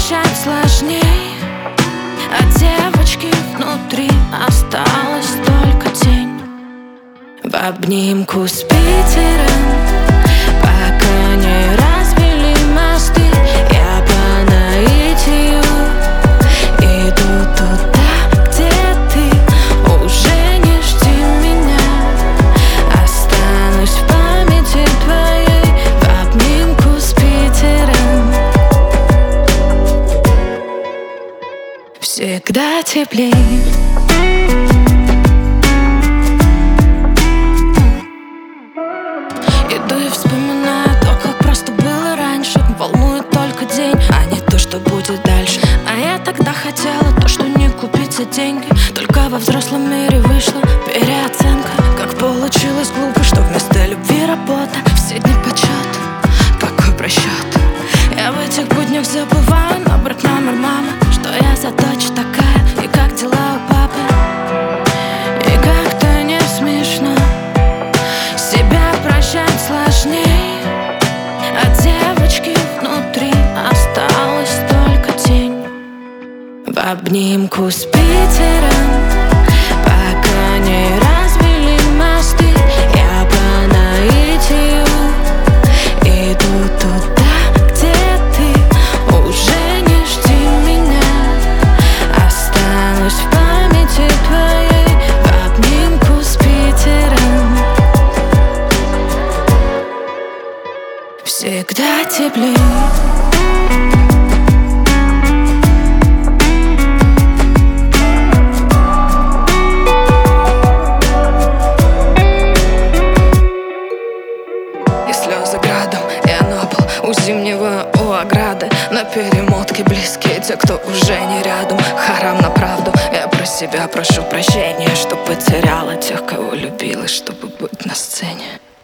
прощать сложней. От девочки внутри осталась только тень. В обнимку с Питером, пока не разбили мосты, я по наитию иду туда, где ты. Уже не жди меня, останусь в памяти твоей. В обнимку с Питером всегда теплей. Иду и вспоминаю то, как просто было раньше. Волнует только день, а не то, что будет дальше. А я тогда хотела то, что не купить за деньги. Только во взрослом мире вышла переоценка. Как получилось глупо, что вместо любви работа. Все дни почет, какой просчет. Я в этих буднях забываю набрать номер мамы. Что я за дочь такая, и как дела у папы. И как-то не смешно себя прощать сложней. От девочки внутри осталась только тень. В обнимку с Питером, пока не разбили мосты, я по наитию иду туда, где ты. Уже не жди меня, останусь в памяти твоей. В обнимку с Питером всегда теплей. И слезы градом, я на пол у зимнего у ограды. На перемотке близкие те, кто уже не рядом. Харам на правду, я про себя прошу прощения, что потеряла тех, кого любила, чтобы быть на сцене.